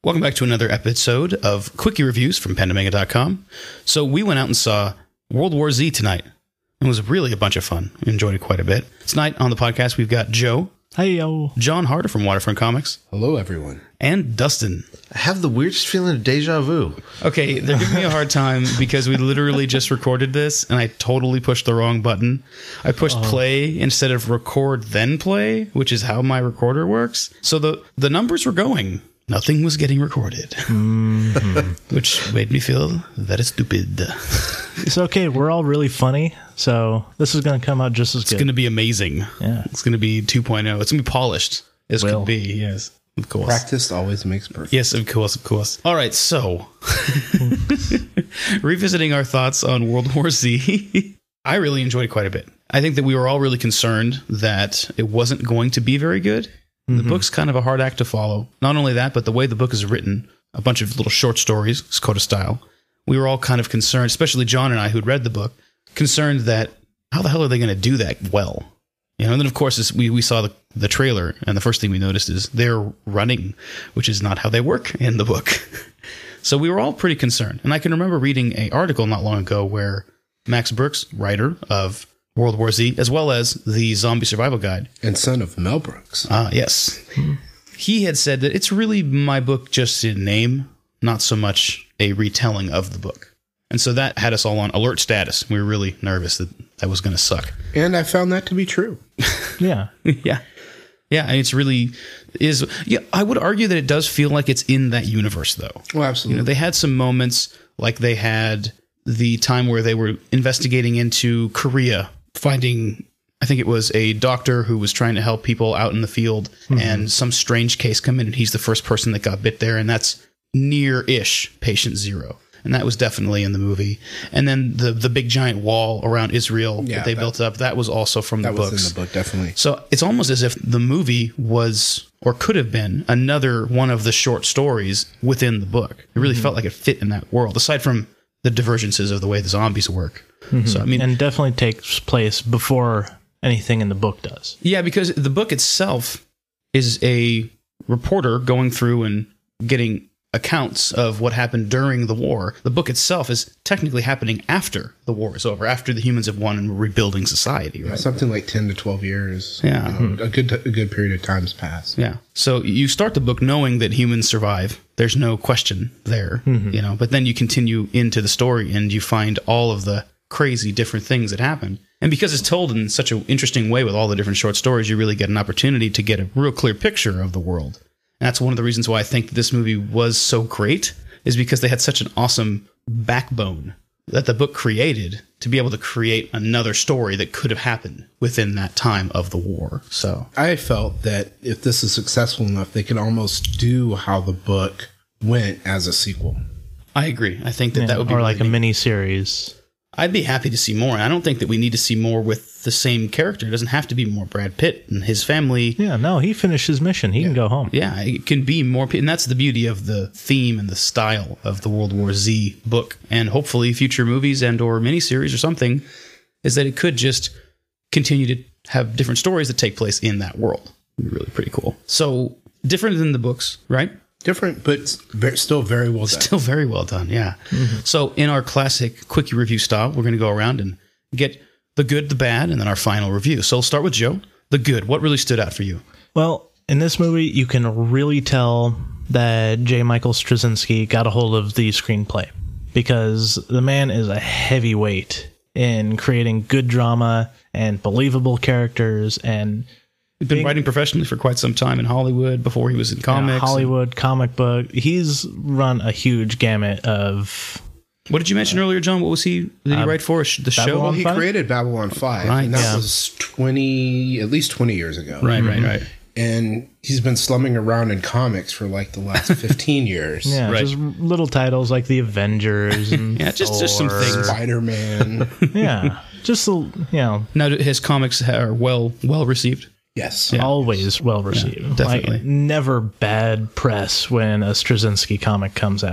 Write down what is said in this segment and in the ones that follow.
Welcome back to another episode of Quickie Reviews from Pandamanga.com. So we went out and saw World War Z tonight. It was really a bunch of fun. We enjoyed it quite a bit. Tonight on the podcast, we've got Joe. Hey, yo. John Harder from Waterfront Comics. Hello, everyone. And Dustin. I have the weirdest feeling of deja vu. Okay, they're giving me a hard time because we literally just recorded this and I totally pushed the wrong button. I pushed play instead of record then play, which is how my recorder works. So the numbers were going. Nothing was getting recorded, which made me feel very stupid. It's okay. We're all really funny, so this is going to come out just as good. It's going to be amazing. Yeah. It's going to be 2.0. It's going to be polished as could be. Yes, of course. Practice always makes perfect. Yes, of course, of course. All right, so revisiting our thoughts on World War Z, I really enjoyed it quite a bit. I think that we were all really concerned that it wasn't going to be very good. The book's kind of a hard act to follow. Not only that, but the way the book is written, a bunch of little short stories, Skoda style. We were all kind of concerned, especially John and I, who'd read the book, concerned that how the hell are they going to do that well? You know, and then of course we saw the trailer, and the first thing we noticed is they're running, which is not how they work in the book. So we were all pretty concerned. And I can remember reading an article not long ago where Max Brooks, writer of World War Z, as well as the Zombie Survival Guide. And son of Mel Brooks. Yes. He had said that it's really my book just in name, not so much a retelling of the book. And so that had us all on alert status. We were really nervous that that was going to suck. And I found that to be true. Yeah. Yeah. Yeah, and it's really is. Yeah, I would argue that it does feel like it's in that universe, though. Well, absolutely. You know, they had some moments like they had the time where they were investigating into Korea, finding, I think it was a doctor who was trying to help people out in the field, and some strange case come in, and he's the first person that got bit there, and that's near-ish patient zero. And that was definitely in the movie. And then the big giant wall around Israel that they built up, that was also from the books. That was in the book, definitely. So it's almost as if the movie was, or could have been, another one of the short stories within the book. It really felt like it fit in that world, aside from the divergences of the way the zombies work. So I mean, and definitely takes place before anything in the book does. Yeah, because the book itself is a reporter going through and getting accounts of what happened during the war. The book itself is technically happening after the war is over, after the humans have won and we're rebuilding society, right? Something like 10 to 12 years. Yeah. You know, a good period of time's passed. Yeah. So you start the book knowing that humans survive. There's no question there, you know, but then you continue into the story and you find all of the crazy different things that happen. And because it's told in such an interesting way with all the different short stories, you really get an opportunity to get a real clear picture of the world. And that's one of the reasons why I think that this movie was so great, is because they had such an awesome backbone that the book created to be able to create another story that could have happened within that time of the war. So I felt that if this is successful enough, they can almost do how the book went as a sequel. I agree. I think that would be or really like a mini series. I'd be happy to see more. I don't think that we need to see more with the same character. It doesn't have to be more Brad Pitt and his family. Yeah, no, he finished his mission. He can go home. Yeah, it can be more. And that's the beauty of the theme and the style of the World War Z book. And hopefully future movies and or miniseries or something is that it could just continue to have different stories that take place in that world. It'd be really pretty cool. So different than the books, right? Different, but still very well done. Still very well done, yeah. So in our classic quickie review style, we're going to go around and get the good, the bad, and then our final review. So we'll start with Joe. The good. What really stood out for you? Well, in this movie, you can really tell that J. Michael Straczynski got a hold of the screenplay, because the man is a heavyweight in creating good drama and believable characters, and He's been writing professionally for quite some time in Hollywood before he was in comics. Hollywood, comic book. He's run a huge gamut of... What did you mention earlier, John? What was he? Did he write for the show? Babylon Well, he 5? created Babylon 5, Right, and that yeah. was at least 20 years ago. Right. And he's been slumming around in comics for like the last 15 years. Yeah, Right. just little titles like The Avengers and Yeah, just some Thor. things. Spider-Man. Yeah, just, Now, his comics are well received. Yes. always well received. definitely. Like, never bad press when a Straczynski comic comes out.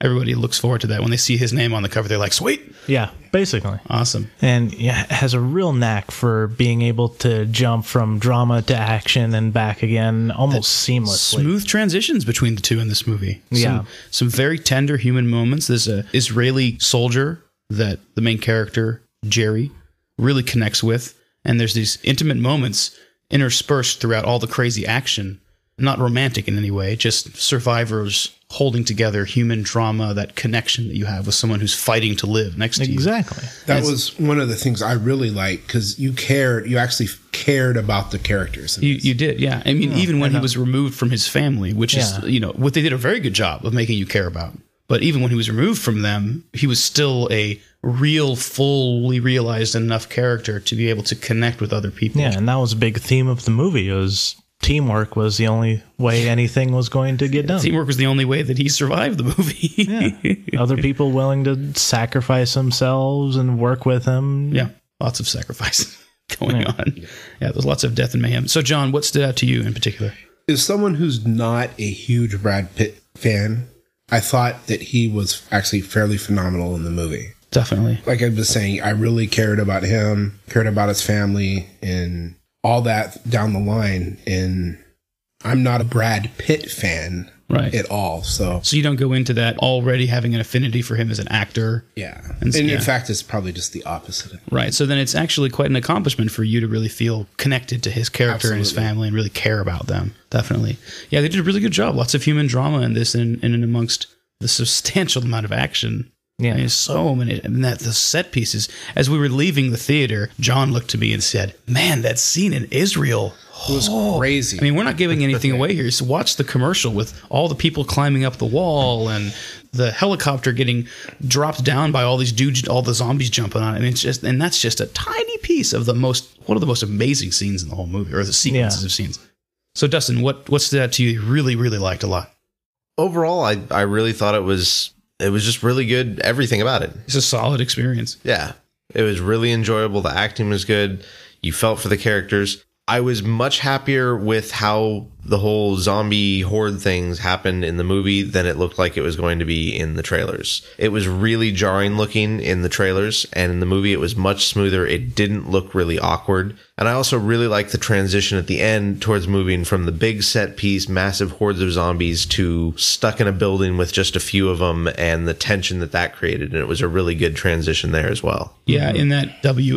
everybody looks forward to that. When they see his name on the cover, they're like, sweet. Yeah, basically. Awesome. And yeah, has a real knack for being able to jump from drama to action and back again almost seamlessly. Smooth transitions between the two in this movie. Yeah. Some very tender human moments. There's a Israeli soldier that the main character, Jerry, really connects with. And there's these intimate moments interspersed throughout all the crazy action. Not romantic in any way, just survivors holding together human drama, that connection that you have with someone who's fighting to live next to you. Exactly. That was one of the things I really liked, because you actually cared about the characters. You did, yeah. I mean, even when he was removed from his family, which is, what they did a very good job of making you care about. But even when he was removed from them, he was still a real, fully realized enough character to be able to connect with other people. Yeah, and that was a big theme of the movie. It was teamwork was the only way anything was going to get done. Teamwork was the only way that he survived the movie. Yeah. Other people willing to sacrifice themselves and work with him. Yeah, lots of sacrifice going on. Yeah, there's lots of death and mayhem. So, John, what stood out to you in particular? As someone who's not a huge Brad Pitt fan, I thought that he was actually fairly phenomenal in the movie. Definitely. Like I was saying, I really cared about him, cared about his family, and all that down the line. And I'm not a Brad Pitt fan at all. So you don't go into that already having an affinity for him as an actor. Yeah. And in fact, it's probably just the opposite. Right. So then it's actually quite an accomplishment for you to really feel connected to his character and his family and really care about them. Definitely. Yeah, they did a really good job. Lots of human drama in this and amongst the substantial amount of action. Yeah, I mean, so many. And the set pieces. As we were leaving the theater, John looked to me and said, "Man, that scene in Israel was crazy." I mean, we're not giving anything away here. So watch the commercial with all the people climbing up the wall and the helicopter getting dropped down by all these dudes, all the zombies jumping on it. I mean, that's just a tiny piece of one of the most amazing scenes in the whole movie, or the sequences of scenes. So, Dustin, what stood out to you? Really, really liked a lot. Overall, I really thought it was just really good. Everything about it. It's a solid experience. Yeah. It was really enjoyable. The acting was good. You felt for the characters. I was much happier with how the whole zombie horde things happened in the movie than it looked like it was going to be in the trailers. It was really jarring looking in the trailers, and in the movie it was much smoother. It didn't look really awkward. And I also really liked the transition at the end towards moving from the big set piece, massive hordes of zombies, to stuck in a building with just a few of them, and the tension that created. And it was a really good transition there as well. Yeah, in that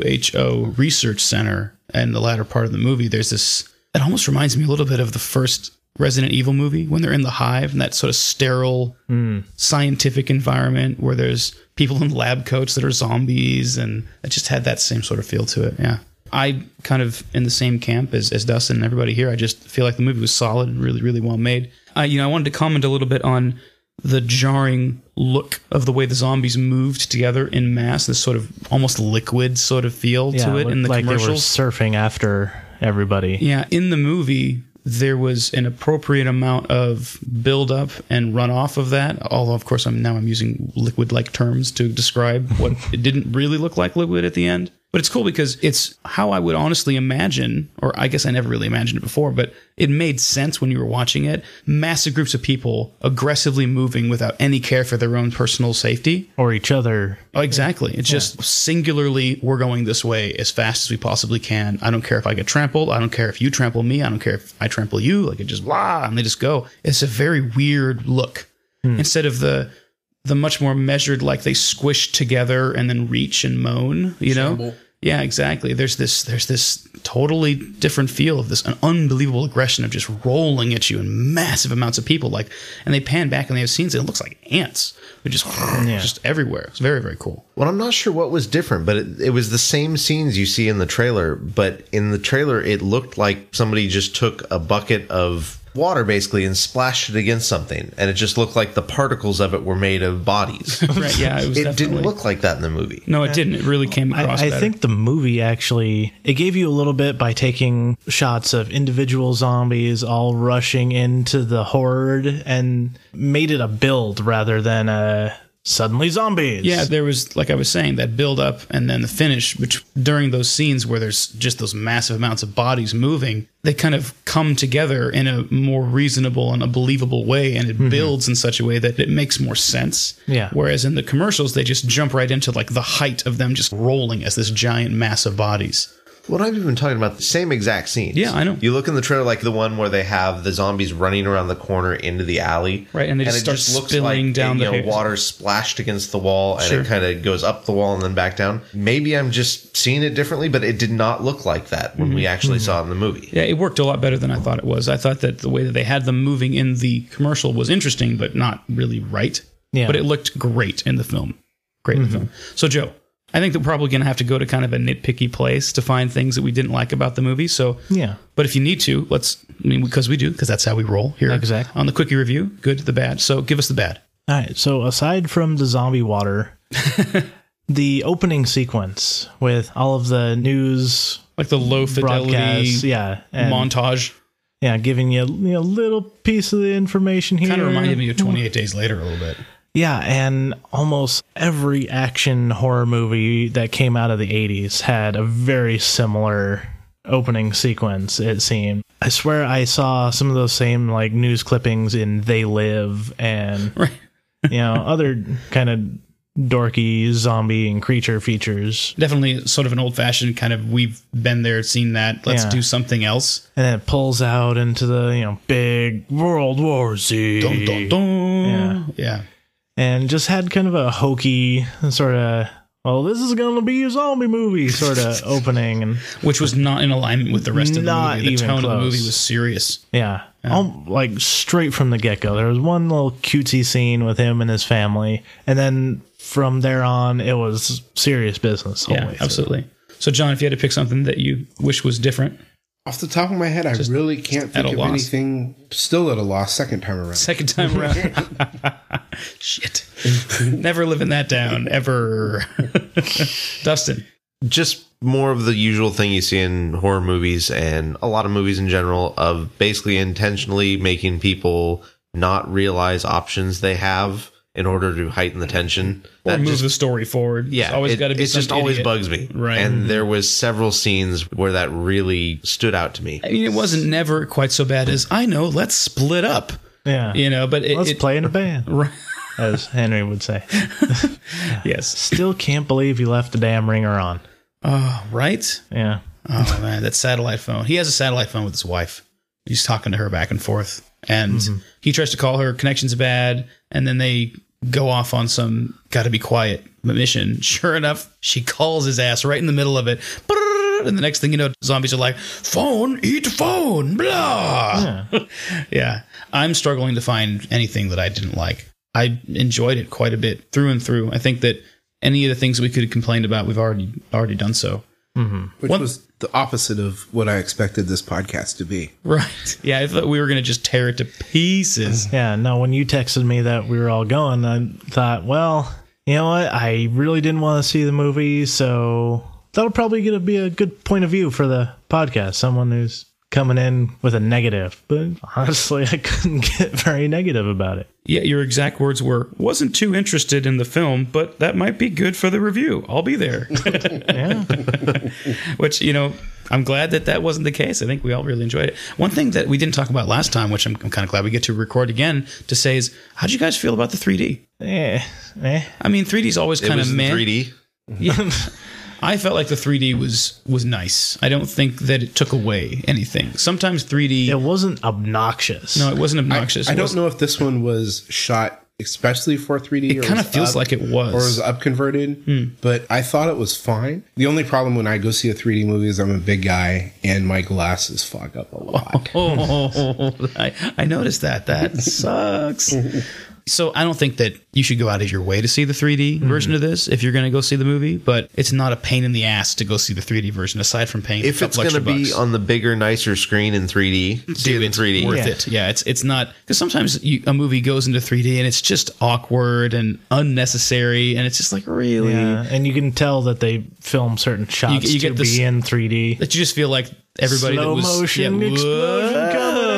WHO research center and the latter part of the movie, there's this, it almost reminds me a little bit of the first Resident Evil movie when they're in the hive and that sort of sterile scientific environment where there's people in lab coats that are zombies, and it just had that same sort of feel to it. Yeah. I kind of in the same camp as Dustin and everybody here. I just feel like the movie was solid and really, really well made. I wanted to comment a little bit on the jarring look of the way the zombies moved together in mass, this sort of almost liquid sort of feel to it in the like commercials. They were surfing after everybody. Yeah, in the movie, there was an appropriate amount of build-up and runoff of that, although, of course, I'm using liquid-like terms to describe what it didn't really look like liquid at the end. But it's cool because it's how I would honestly imagine, or I guess I never really imagined it before, but it made sense when you were watching it. Massive groups of people aggressively moving without any care for their own personal safety. Or each other. Oh, exactly. It's just singularly, we're going this way as fast as we possibly can. I don't care if I get trampled. I don't care if you trample me. I don't care if I trample you. Like, it just blah, and they just go. It's a very weird look. Instead of the much more measured, like they squish together and then reach and moan, know? Yeah, exactly. There's this totally different feel of this, an unbelievable aggression of just rolling at you in massive amounts of people. And they pan back and they have scenes and it looks like ants. They're just everywhere. It's very, very cool. Well, I'm not sure what was different, but it was the same scenes you see in the trailer. But in the trailer, it looked like somebody just took a bucket of water basically and splashed it against something, and it just looked like the particles of it were made of bodies. Right? Yeah, it didn't look like that in the movie. No, it didn't. It really came across. I think the movie actually it gave you a little bit by taking shots of individual zombies all rushing into the horde and made it a build rather than a suddenly zombies. Yeah, there was, like I was saying, that build up and then the finish, which during those scenes where there's just those massive amounts of bodies moving, they kind of come together in a more reasonable and a believable way, and it builds in such a way that it makes more sense. Yeah. Whereas in the commercials, they just jump right into like the height of them just rolling as this giant mass of bodies. Well, I've been talking about the same exact scenes. Yeah, I know. You look in the trailer like the one where they have the zombies running around the corner into the alley. Right, and they just start spilling down the water splashed against the wall, and Sure. it kind of goes up the wall and then back down. Maybe I'm just seeing it differently, but it did not look like that when we actually saw it in the movie. Yeah, it worked a lot better than I thought it was. I thought that the way that they had them moving in the commercial was interesting, but not really right. Yeah. But it looked great in the film. Great in the film. So, Joe, I think that we're probably going to have to go to kind of a nitpicky place to find things that we didn't like about the movie. So, Yeah. but if you need to, because we do, because that's how we roll here. Exactly. On the quickie review, good, the bad. So give us the bad. All right. So aside from the zombie water, the opening sequence with all of the news Like the low fidelity broadcasts, and montage. Yeah, giving you a little piece of the information here. Kind of reminded me of 28 Days Later a little bit. Yeah, and almost every action horror movie that came out of the 80s had a very similar opening sequence, it seemed. I swear I saw some of those same like news clippings in They Live and Right. Other kind of dorky zombie and creature features. Definitely sort of an old-fashioned kind of, we've been there, seen that, let's Yeah. do something else. And then it pulls out into the, big World War Z. Dun, dun, dun. Yeah. And just had kind of a hokey sort of, well, this is going to be a zombie movie sort of opening. And Which was not in alignment with the rest of the Not movie. The even tone of the close. movie was serious. yeah, like straight from the get-go. There was one little cutesy scene with him and his family. And then from there on, it was serious business. Yeah, absolutely. So, John, if you had to pick something that you wish was different, Off the top of my head, I really can't think at a of loss. anything. Still at a loss, second time around. second time around. Shit. Never living that down, ever. Dustin. Just more of the usual thing you see in horror movies and a lot of movies in general of basically intentionally making people not realize options they have in order to heighten the tension. Or That move just- the story forward. Yeah, It's always got to be it just some always idiot. bugs me. Right. And there was several scenes where that really stood out to me. I mean, it wasn't never quite so bad as, I know, let's split up. Yeah. But Let's play in a band, Right. as Henry would say. Yes. Still can't believe he left the damn ringer on. Oh, right? Yeah. Oh, man, that satellite phone. He has a satellite phone with his wife. He's talking to her back and forth. And he tries to call her, connection's bad, and then they go off on some gotta be quiet mission. Sure enough, she calls his ass right in the middle of it. And the next thing you know, zombies are like, phone, eat phone, blah. Yeah. I'm struggling to find anything that I didn't like. I enjoyed it quite a bit through and through. I think that any of the things we could have complained about, we've already done so. Which was the opposite of what I expected this podcast to be. Right. Yeah, I thought we were going to just tear it to pieces. Yeah, no, when you texted me that we were all going, I thought, well, you know what? I really didn't want to see the movie, so that'll probably going to be a good point of view for the podcast. Someone who's coming in with a negative. But honestly, I couldn't get very negative about it. Yeah, your exact words were, wasn't too interested in the film, but that might be good for the review. I'll be there. Yeah. Which, I'm glad that wasn't the case. I think we all really enjoyed it. One thing that we didn't talk about last time, which I'm kind of glad we get to record again to say is, how'd you guys feel about the 3D? I mean, 3D is always It kind was of in meh. 3D. Yeah. I felt like the 3D was nice. I don't think that it took away anything. Sometimes 3D... It wasn't obnoxious. No, it wasn't obnoxious. I It don't was- know if this one was shot especially for 3D. It kind of feels like it was. Or was up converted, but I thought it was fine. The only problem when I go see a 3D movie is I'm a big guy and my glasses fog up a lot. Oh, I noticed that. That sucks. So I don't think that you should go out of your way to see the 3D version of this if you're going to go see the movie, but it's not a pain in the ass to go see the 3D version aside from paying If a it's couple going to extra be bucks. on the bigger, nicer screen in 3D, see it in 3D. Worth it. Yeah, it's not, because sometimes a movie goes into 3D and it's just awkward and unnecessary, and it's just like, really? Yeah, and you can tell that they film certain shots you to get this- be in 3D. That you just feel like everybody Slow that was motion explosion coming at you.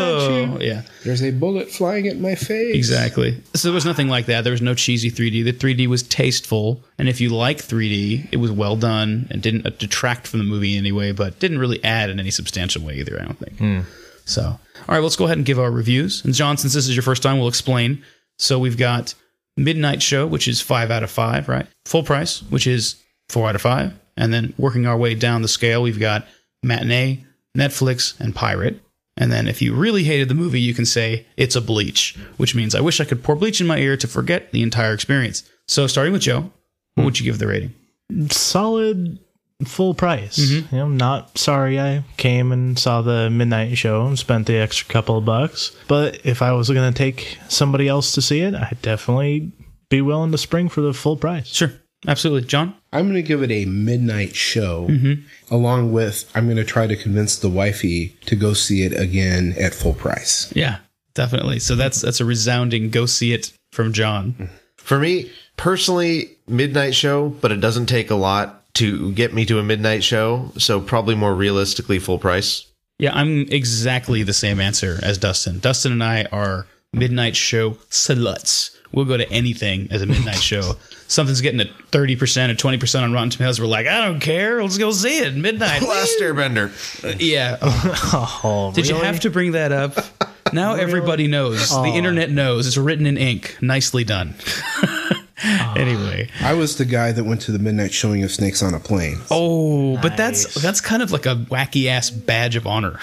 go. Yeah. There's a bullet flying at my face. Exactly. So there was nothing like that. There was no cheesy 3D. The 3D was tasteful. And if you like 3D, it was well done and didn't detract from the movie in any way, but didn't really add in any substantial way either, I don't think. So, all right, let's go ahead and give our reviews. And John, since this is your first time, we'll explain. So we've got Midnight Show, which is 5 out of 5, right? Full Price, which is 4 out of 5. And then working our way down the scale, we've got Matinee, Netflix, and Pirate. And then if you really hated the movie, you can say it's a bleach, which means I wish I could pour bleach in my ear to forget the entire experience. So starting with Joe, what would you give the rating? Solid full price. Not sorry I came and saw the Midnight Show and spent the extra couple of bucks. But if I was going to take somebody else to see it, I'd definitely be willing to spring for the full price. Sure. Absolutely. John? I'm going to give it a Midnight Show, along with I'm going to try to convince the wifey to go see it again at full price. Yeah, definitely. So that's a resounding go see it from John. For me, personally, Midnight Show, but it doesn't take a lot to get me to a Midnight Show, so probably more realistically full price. Yeah, I'm exactly the same answer as Dustin. Dustin and I are Midnight Show sluts. We'll go to anything as a midnight show. Something's getting a 30% or 20% on Rotten Tomatoes. We're like, I don't care. Let's go see it. Midnight. Last Airbender. Yeah. Oh, Did really? you have to bring that up? Now everybody knows. The internet knows. It's written in ink. Nicely done. Anyway. I was the guy that went to the midnight showing of Snakes on a Plane. Oh, Nice. but that's kind of like a wacky ass badge of honor.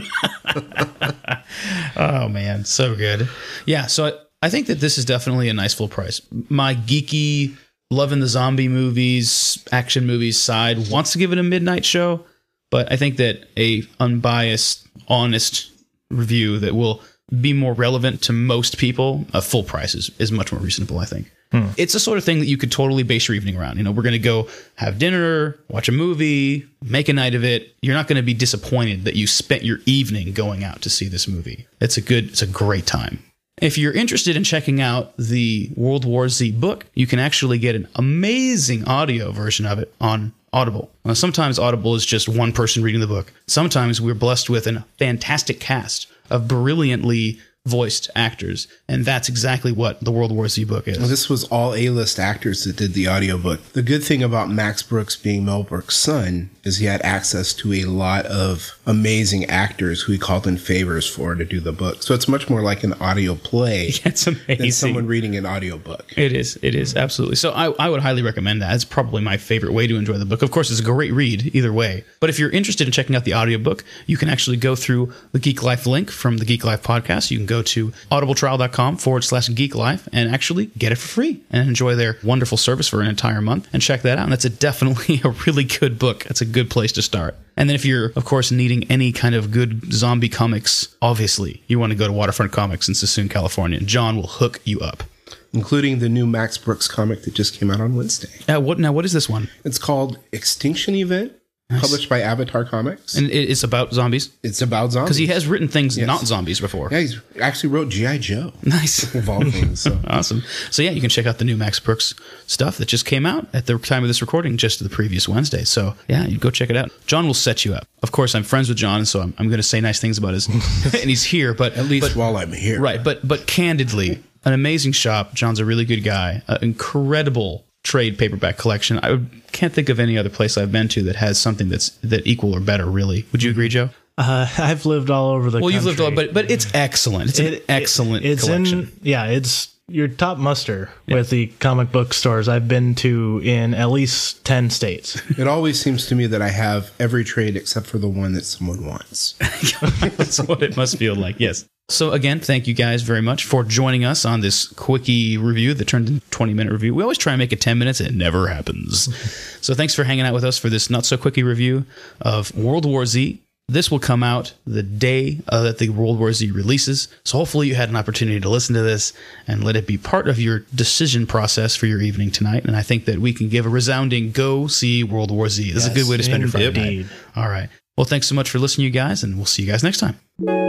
Oh man, so good. Yeah, so I think that this is definitely a nice full price. My geeky, loving the zombie movies, action movies side wants to give it a midnight show, but I think that a unbiased, honest review that will be more relevant to most people, a full price is much more reasonable, I think. It's the sort of thing that you could totally base your evening around. You know, we're going to go have dinner, watch a movie, make a night of it. You're not going to be disappointed that you spent your evening going out to see this movie. It's a great time. If you're interested in checking out the World War Z book, you can actually get an amazing audio version of it on Audible. Now, sometimes Audible is just one person reading the book. Sometimes we're blessed with a fantastic cast of brilliantly voiced actors, and that's exactly what the World War Z book is. Well, this was all A-list actors that did the audiobook. The good thing about Max Brooks being Mel Brooks' son is he had access to a lot of amazing actors who he called in favors for to do the book. So it's much more like an audio play It's amazing. than someone reading an audiobook. It is, absolutely. So I would highly recommend that. It's probably my favorite way to enjoy the book. Of course, it's a great read either way. But if you're interested in checking out the audiobook, you can actually go through the Geek Life link from the Geek Life podcast. You can go to audibletrial.com/Geek Life and actually get it for free and enjoy their wonderful service for an entire month and check that out. And that's definitely a really good book. That's a good place to start. And then if you're, of course, needing any kind of good zombie comics, obviously, you want to go to Waterfront Comics in Sassoon, California. John will hook you up. Including the new Max Brooks comic that just came out on Wednesday. What is this one? It's called Extinction Event, published by Avatar Comics. And it's about zombies? It's about zombies. Because he has written things not zombies before. Yeah, he's actually wrote G.I. Joe. Nice. Of all things. So. Awesome. So yeah, you can check out the new Max Brooks stuff that just came out at the time of this recording, just the previous Wednesday. So yeah, you go check it out. John will set you up. Of course, I'm friends with John, so I'm going to say nice things about his, and he's here, but at least while I'm here. Right. But candidly, an amazing shop. John's a really good guy. Incredible trade paperback collection. I can't think of any other place I've been to that has something that equal or better, really. Would you agree, Joe? I've lived all over the country. Well, you've lived all, but it's excellent. It's an excellent collection. It's your top muster with the comic book stores I've been to in at least 10 states. It always seems to me that I have every trade except for the one that someone wants. That's what it must feel like, yes. So again, thank you guys very much for joining us on this quickie review that turned into a 20-minute review. We always try and make it 10 minutes. It never happens. So thanks for hanging out with us for this not-so-quickie review of World War Z. This will come out the day that the World War Z releases. So hopefully you had an opportunity to listen to this and let it be part of your decision process for your evening tonight. And I think that we can give a resounding go see World War Z. This is a good way to spend your Friday night. All right. Well, thanks so much for listening, you guys, and we'll see you guys next time.